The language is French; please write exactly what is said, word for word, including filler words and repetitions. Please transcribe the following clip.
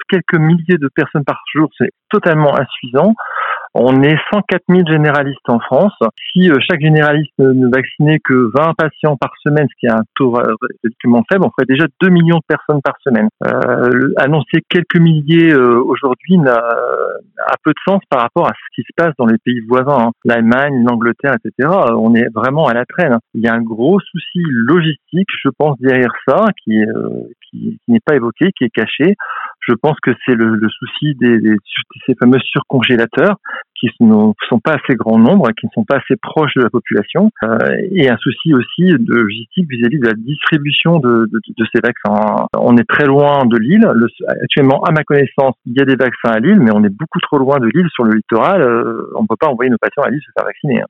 quelques milliers de personnes par jour, c'est totalement insuffisant. On est cent quatre mille généralistes en France. Si euh, chaque généraliste ne, ne vaccinait que vingt patients par semaine, ce qui est un taux euh, relativement faible, on ferait déjà deux millions de personnes par semaine. Euh, annoncer quelques milliers euh, aujourd'hui n'a, a peu de sens par rapport à ce qui se passe dans les pays voisins, hein. L'Allemagne, l'Angleterre, et cetera. On est vraiment à la traîne. Il y a un gros souci logistique, je pense, derrière ça, qui, euh, qui, qui n'est pas évoqué, qui est caché. Je pense que c'est le, le souci des, des ces fameux surcongélateurs qui ne sont pas assez grand nombre, qui ne sont pas assez proches de la population, euh, et un souci aussi de logistique vis-à-vis de la distribution de, de, de ces vaccins. On est très loin de Lille. Le, actuellement, à ma connaissance, il y a des vaccins à Lille, mais on est beaucoup trop loin de Lille sur le littoral. Euh, on ne peut pas envoyer nos patients à Lille se faire vacciner, hein.